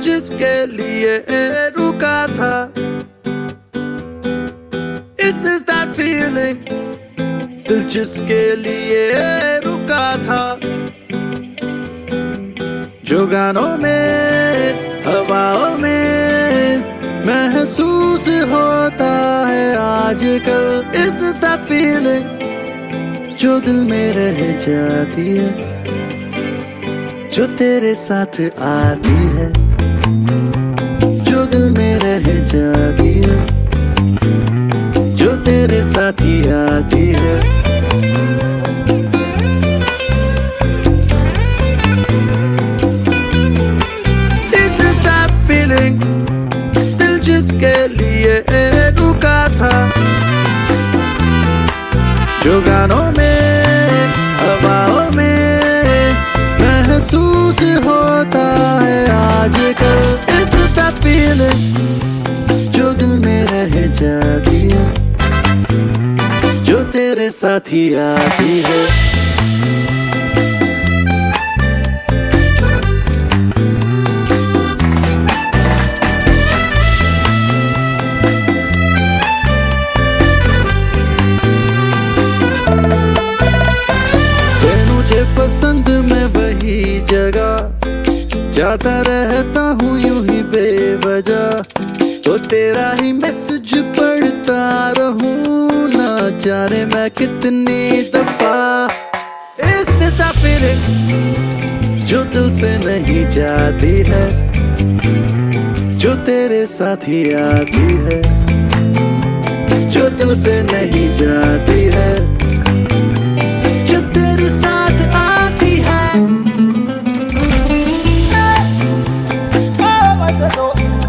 जिसके लिए रुका था। Is this that feeling? दिल जिसके लिए रुका था। जो गानों में हवाओं में महसूस होता है आजकल। Is this that feeling? जो दिल में रह जाती है, जो तेरे साथ आती है, जो दिल में रह जाती है, जो तेरे साथ ही आती है। Is this that feeling? दिल जिसके लिए रुका था। जो गानों में हवाओं में महसूस होता है आजकल। Is this that feeling? जो दिल में रह जाती है, जो तेरे साथ ही आती है। मुझे पसंद मैं वही जगह जाता रहता हूँ यूं ही बेवजह। तो तेरा ही मैसेज पढ़ता रहूं ना जाने मैं कितनी दफा। Is this that feeling? जो दिल से नहीं जाती है, जो तेरे साथ ही आती है, जो दिल से नहीं जाती है, जो तेरे साथ आती है।